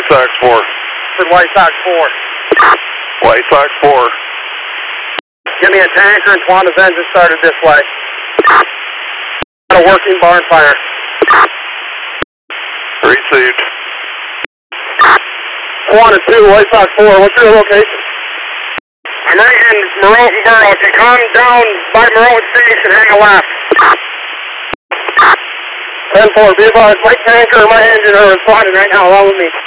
White Sox 4. For White Sox 4. White Sox 4. Give me a tanker and Twanda's engine started this way. Got a working barn fire. Received. Twana 2, White Sox 4. What's your location? I'm right in Maroten Borough. If you come down by Maroten Station, hang a left. 10-4, be advised, my tanker and my engine are responding right now along with me.